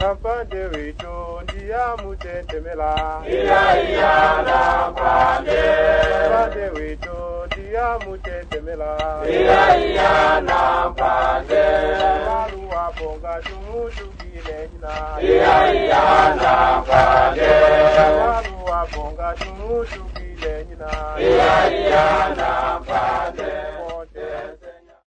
Nampande wito ndiya mutentemela. Iya nampande. Nampande wito ndiya mutentemela. Iya nampande. Malu wabonga tumutu kinenina. Iya nampande. Malu wabonga tumutu kinenina.